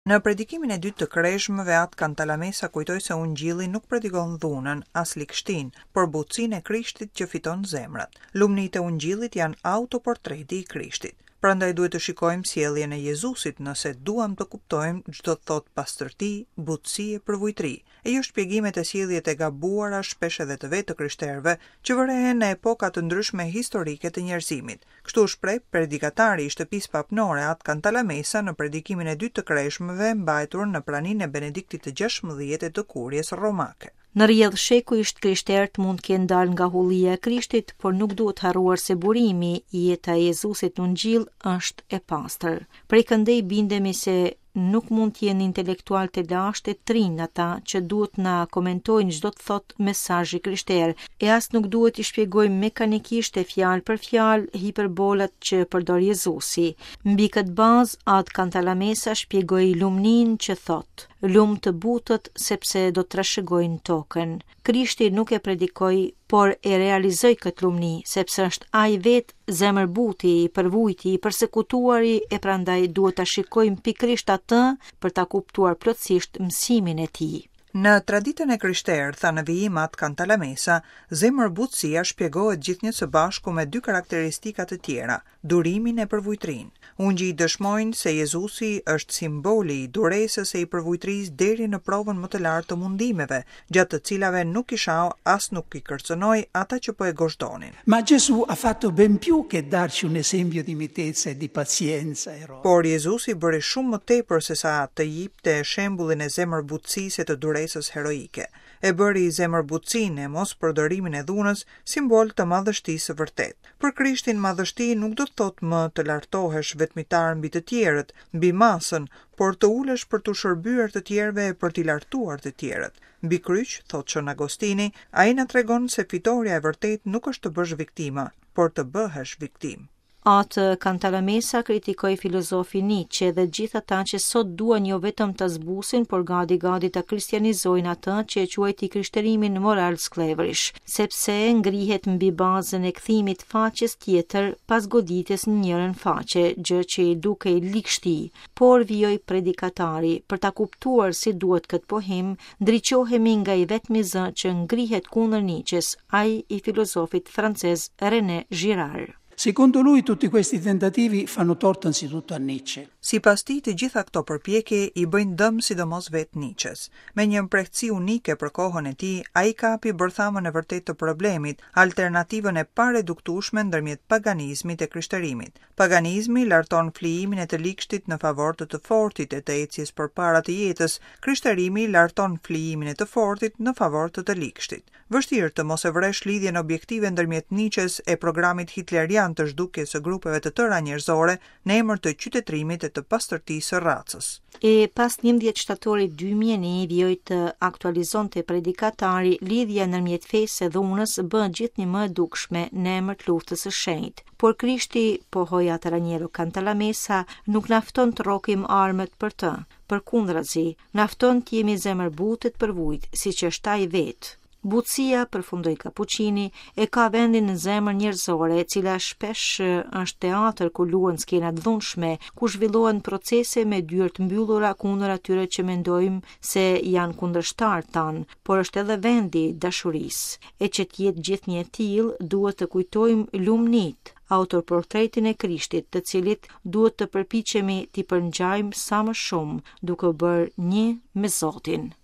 Në predikimin e dytë të Kreshmëve, atë Kantalamesa kujtoi se Ungjilli nuk predikon dhunën as ligështinë, por butësinë e Krishtit që fiton zemrat. Lumnitë e Ungjillit janë autoportreti i Krishtit. Prandaj duhet të shikojmë sjelljen e Jezusit nëse duam të kuptojmë çdo thot pastërti, butësi e përvujtëri. E jo shpjegimet e sjelljet e gabuara shpesh edhe të vetë të krishterëve që vërehen në epoka të ndryshme historike të njerëzimit. Kështu shpreh predikatari i shtëpisë papnore atë Kantalamesa në predikimin e dytë të Kreshmëve mbajtur në praninë e Benediktit të 16 të Kurjes Romake. Në rrjedh shekujisht krishterët mund të kenë dalë nga hullia e Krishtit, por nuk duhet harruar se burimi i jeta e Jezusit në Ungjil është e pastër. Prej këndej bindemi se nuk mund të jenë intelektual të lashtë e trinë ata që duhet na komentojnë çdo të thot mesazhi krishter, e as nuk duhet i shpjegojmë mekanikisht e fjalë për fjalë hiperbolat që përdor Jezusi. Mbi këtë bazë, atë Kantalamesa shpjegoi lumnin që thot: lumë të butët sepse do të trashëgojnë tokën. Krishti nuk e predikoi, por e realizoi këtë lumni, sepse është ai vetë zemërbuti, i përvujti, i përsekutuari, e prandaj duhet ta shikojmë pikërisht atë për ta kuptuar plotësisht mësimin e tij. Në traditën e krishterë, tha në vijim atë Kantalamesa, zemërbutësia shpjegohet gjithnjë së bashku me dy karakteristika të tjera, durimin e përvujtërinë. Ungjilli dëshmojnë se Jezusi është simboli i duresës e i përvujtërisë deri në provën më të lartë të mundimeve, gjatë të cilave nuk i shau as nuk i kërcënoi ata që po e gozhdonin. Ma Gesù ha fatto ben più che darci un esempio di mitezza e di pazienza eroica. Por Jezusi bëri shumë më tepër se sa të jepte shembullin e zemërbutësisë e të duresës heroike. E bëri zemërbutësinë e mos përdorimin e dhunës simbol të madhështisë së vërtet. Për Krishtin madhështi nuk do të thotë më të lartohesh vetmitar mbi të tjerët, mbi masën, por të ulesh për të shërbyer të tjerëve e për t'i lartuar të tjerët. Mbi kryq, thotë Shën Agostini, ai na tregon se fitoria e vërtet nuk është të bësh viktima, por të bëhesh viktim. Atë Kantalamesa kritikoi filozofi Nietzsche dhe gjithë ata që sot duan jo vetëm të zbusin, por gadi të kristianizojnë atë që e quajti krishterimin moral sklevërish, sepse ngrihet mbi bazën e kthimit faqes tjetër pas goditjes në njërën faqe, gjë që i dukej ligështi, por vijoi predikatari për ta kuptuar si duhet këtë pohim, ndriqohemi nga i vetmi zë që ngrihet kundër Nietzsches, ai i filozofit francez René Girard. Secondo lui tutti questi tentativi fanno torto anzitutto a Nietzsche. Sipas tij, të gjitha këto përpjekje i bëjnë dëm sidomos vetë Nietzsches. Me një mprekësi unike për kohën e tij, ai kapi bërthamën e vërtetë të problemit, alternativën e pareduktueshme ndërmjet paganizmit e krishterimit. Paganizmi larton flijimin e të ligshtit në favor të fortit e të ecjes përpara të jetës, krishterimi larton flijimin e të fortit në favor të ligshtit. Vështirë të mos e vresh lidhjen objektive ndërmjet Nietzsches e programit hitlerian të zhdukjes së grupeve të tëra njerëzore në emër të qytetërimit e të pastërtisë së racës. E pas 11 shtatorit 2001 vijoi të aktualizonte predikatari lidhja ndërmjet fesë e dhunës bë gjithnjë më e dukshme në emër të luftës së shenjtë. Por Krishti, pohoi atë Raniero Kantalamesa, nuk nafton të rrokim armët për të. Përkundrazi, nafton të jemi zemërbutët për vujt, siç është ai vetë. Butësia, përfundoi Cappuccini, e ka vendin në zemër njerëzore, e cila shpesh është teatër ku luhen skena të dhunshme, ku zhvillohen procese me dyert mbyllura kundër atyre që mendojmë se janë kundërshtar tan, por është edhe vendi i dashurisë. E që të jetë gjithnjë e tillë, duhet të kujtojmë lumnit, autoportretin e Krishtit, të cilit duhet të përpiqemi t'i përngjajmë sa më shumë, duke bërë një me Zotin.